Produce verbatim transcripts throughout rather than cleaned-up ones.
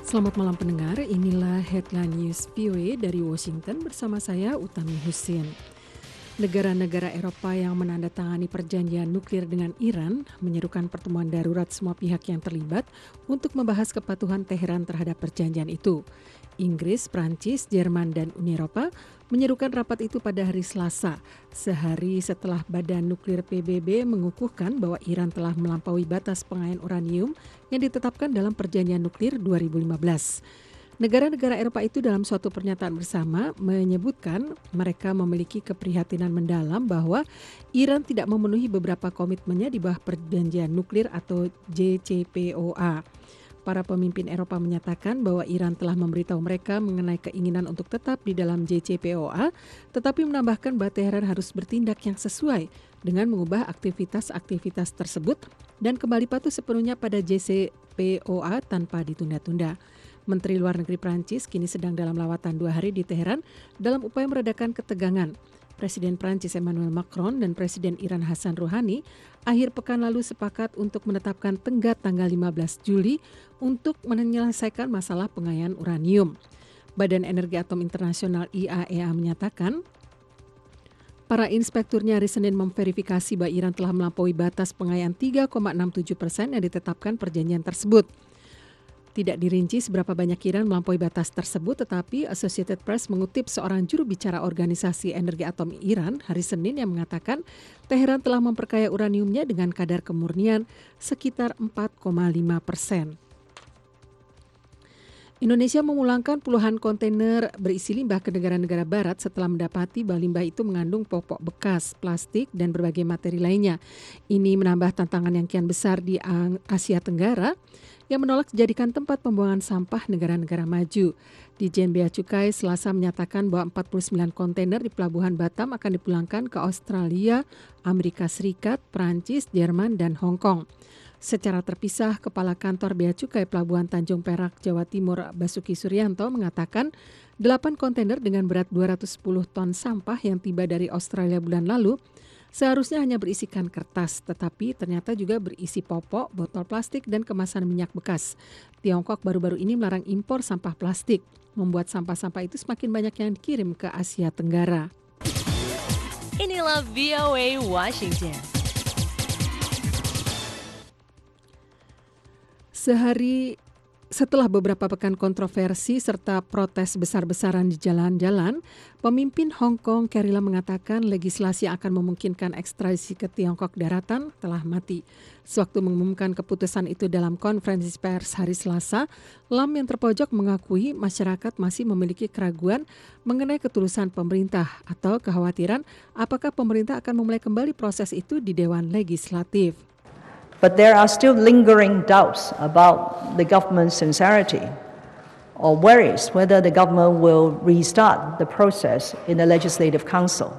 Selamat malam pendengar, inilah Headline News V O A dari Washington bersama saya Utami Husin. Negara-negara Eropa yang menandatangani perjanjian nuklir dengan Iran menyerukan pertemuan darurat semua pihak yang terlibat untuk membahas kepatuhan Teheran terhadap perjanjian itu. Inggris, Prancis, Jerman, dan Uni Eropa menyerukan rapat itu pada hari Selasa, sehari setelah Badan Nuklir P B B mengukuhkan bahwa Iran telah melampaui batas pengayaan uranium yang ditetapkan dalam perjanjian nuklir dua ribu lima belas. Negara-negara Eropa itu dalam suatu pernyataan bersama menyebutkan mereka memiliki keprihatinan mendalam bahwa Iran tidak memenuhi beberapa komitmennya di bawah perjanjian nuklir atau J C P O A. Para pemimpin Eropa menyatakan bahwa Iran telah memberitahu mereka mengenai keinginan untuk tetap di dalam J C P O A, tetapi menambahkan bahwa Teheran harus bertindak yang sesuai dengan mengubah aktivitas-aktivitas tersebut dan kembali patuh sepenuhnya pada J C P O A tanpa ditunda-tunda. Menteri Luar Negeri Prancis kini sedang dalam lawatan dua hari di Teheran dalam upaya meredakan ketegangan. Presiden Prancis Emmanuel Macron dan Presiden Iran Hassan Rouhani akhir pekan lalu sepakat untuk menetapkan tenggat tanggal lima belas Juli untuk menyelesaikan masalah pengayaan uranium. Badan Energi Atom Internasional I A E A menyatakan para inspekturnya hari Senin memverifikasi bahwa Iran telah melampaui batas pengayaan tiga koma enam tujuh persen yang ditetapkan perjanjian tersebut. Tidak dirinci seberapa banyak Iran melampaui batas tersebut, tetapi Associated Press mengutip seorang juru bicara Organisasi Energi Atom Iran hari Senin yang mengatakan Teheran telah memperkaya uraniumnya dengan kadar kemurnian sekitar empat koma lima persen. Indonesia memulangkan puluhan kontainer berisi limbah ke negara-negara barat setelah mendapati bahwa limbah itu mengandung popok bekas, plastik, dan berbagai materi lainnya. Ini menambah tantangan yang kian besar di Asia Tenggara yang menolak dijadikan tempat pembuangan sampah negara-negara maju. Ditjen Bea Cukai Selasa menyatakan bahwa empat puluh sembilan kontainer di Pelabuhan Batam akan dipulangkan ke Australia, Amerika Serikat, Prancis, Jerman, dan Hong Kong. Secara terpisah, Kepala Kantor Bea Cukai Pelabuhan Tanjung Perak, Jawa Timur, Basuki Suryanto mengatakan delapan kontainer dengan berat dua ratus sepuluh ton sampah yang tiba dari Australia bulan lalu seharusnya hanya berisikan kertas, tetapi ternyata juga berisi popok, botol plastik, dan kemasan minyak bekas. Tiongkok baru-baru ini melarang impor sampah plastik, membuat sampah-sampah itu semakin banyak yang dikirim ke Asia Tenggara. Inilah V O A Washington. Sehari setelah beberapa pekan kontroversi serta protes besar-besaran di jalan-jalan, pemimpin Hong Kong Carrie Lam mengatakan legislasi yang akan memungkinkan ekstradisi ke Tiongkok daratan telah mati. Sewaktu mengumumkan keputusan itu dalam konferensi pers hari Selasa, Lam yang terpojok mengakui masyarakat masih memiliki keraguan mengenai ketulusan pemerintah atau kekhawatiran apakah pemerintah akan memulai kembali proses itu di Dewan Legislatif. But there are still lingering doubts about the government's sincerity or worries whether the government will restart the process in the Legislative Council.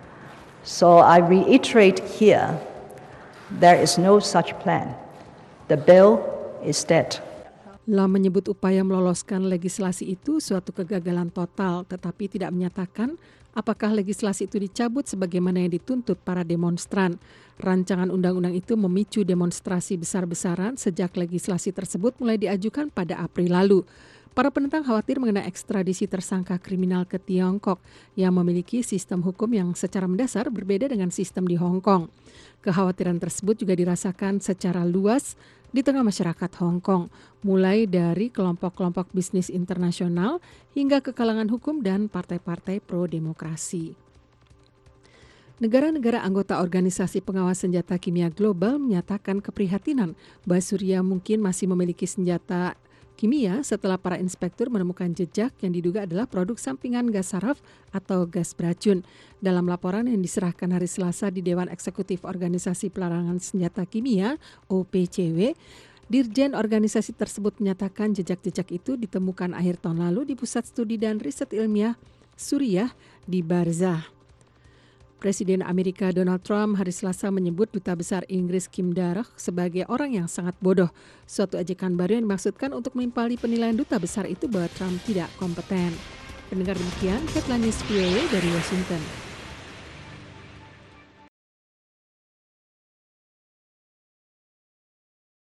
So I reiterate here, there is no such plan. The bill is dead. Lam menyebut upaya meloloskan legislasi itu suatu kegagalan total, tetapi tidak menyatakan apakah legislasi itu dicabut sebagaimana yang dituntut para demonstran. Rancangan undang-undang itu memicu demonstrasi besar-besaran sejak legislasi tersebut mulai diajukan pada April lalu. Para penentang khawatir mengenai ekstradisi tersangka kriminal ke Tiongkok yang memiliki sistem hukum yang secara mendasar berbeda dengan sistem di Hong Kong. Kekhawatiran tersebut juga dirasakan secara luas di tengah masyarakat Hong Kong, mulai dari kelompok-kelompok bisnis internasional hingga ke kalangan hukum dan partai-partai pro-demokrasi. Negara-negara anggota Organisasi Pengawas Senjata Kimia Global menyatakan keprihatinan bahwa Suriah mungkin masih memiliki senjata kimia setelah para inspektur menemukan jejak yang diduga adalah produk sampingan gas saraf atau gas beracun. Dalam laporan yang diserahkan hari Selasa di Dewan Eksekutif Organisasi Pelarangan Senjata Kimia O P C W, Dirjen organisasi tersebut menyatakan jejak-jejak itu ditemukan akhir tahun lalu di Pusat Studi dan Riset Ilmiah Suriah di Barzah. Presiden Amerika Donald Trump hari Selasa menyebut Duta Besar Inggris Kim Darroch sebagai orang yang sangat bodoh. Suatu ajakan baru yang dimaksudkan untuk menimpali penilaian Duta Besar itu bahwa Trump tidak kompeten. Pendengar demikian, Headline News V O A dari Washington.